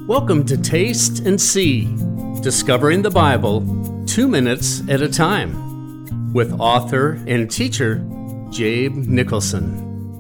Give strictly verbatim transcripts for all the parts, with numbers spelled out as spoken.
Welcome to Taste and See, discovering the Bible two minutes at a time, with author and teacher Jabe Nicholson.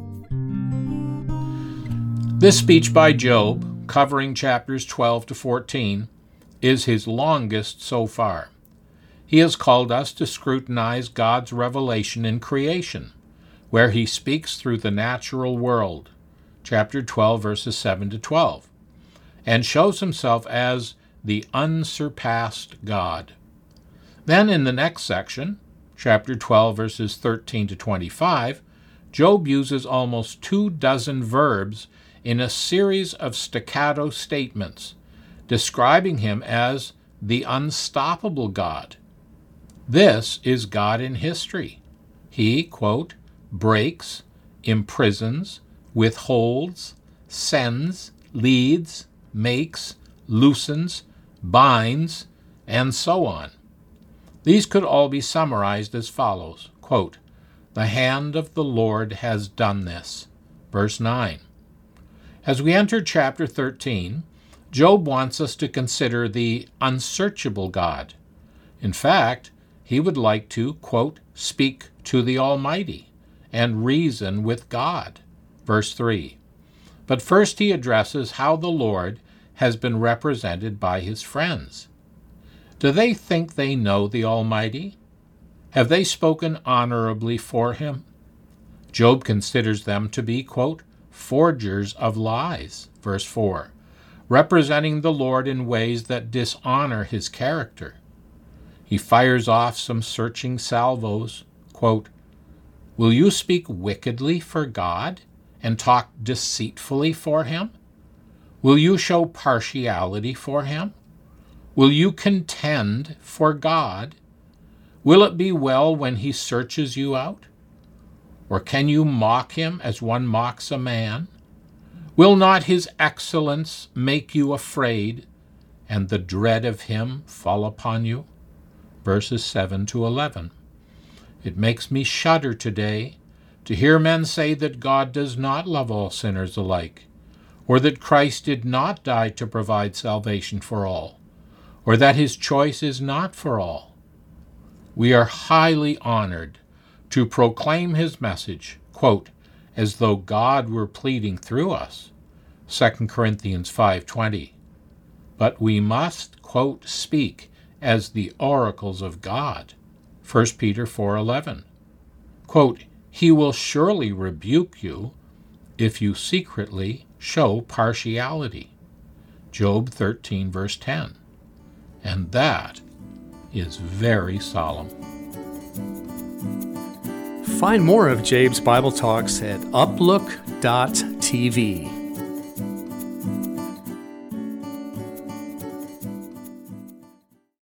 This speech by Job, covering chapters twelve to fourteen, is his longest so far. He has called us to scrutinize God's revelation in creation, where he speaks through the natural world, chapter twelve, verses seven to twelve, and shows himself as the unsurpassed God. Then in the next section, chapter twelve, verses thirteen to twenty-five, Job uses almost two dozen verbs in a series of staccato statements, describing him as the unstoppable God. This is God in history. He, quote, breaks, imprisons, withholds, sends, leads, makes, loosens, binds, and so on. These could all be summarized as follows, quote, the hand of the Lord has done this. Verse nine. As we enter chapter thirteen, Job wants us to consider the unsearchable God. In fact, he would like to, quote, speak to the Almighty and reason with God. Verse three. But first he addresses how the Lord has been represented by his friends. Do they think they know the Almighty? Have they spoken honorably for him? Job considers them to be, quote, forgers of lies, verse four, representing the Lord in ways that dishonor his character. He fires off some searching salvos, quote, will you speak wickedly for God and talk deceitfully for him? Will you show partiality for him? Will you contend for God? Will it be well when he searches you out? Or can you mock him as one mocks a man? Will not his excellence make you afraid, and the dread of him fall upon you? Verses seven to eleven. It makes me shudder today to hear men say that God does not love all sinners alike, or that Christ did not die to provide salvation for all, or that his choice is not for all. We are highly honored to proclaim his message, quote, as though God were pleading through us, Second Corinthians five twenty. But we must, quote, speak as the oracles of God, First Peter four eleven. Quote, he will surely rebuke you if you secretly show partiality, Job thirteen, verse ten. And that is very solemn. Find more of Jabe's Bible Talks at uplook dot t v.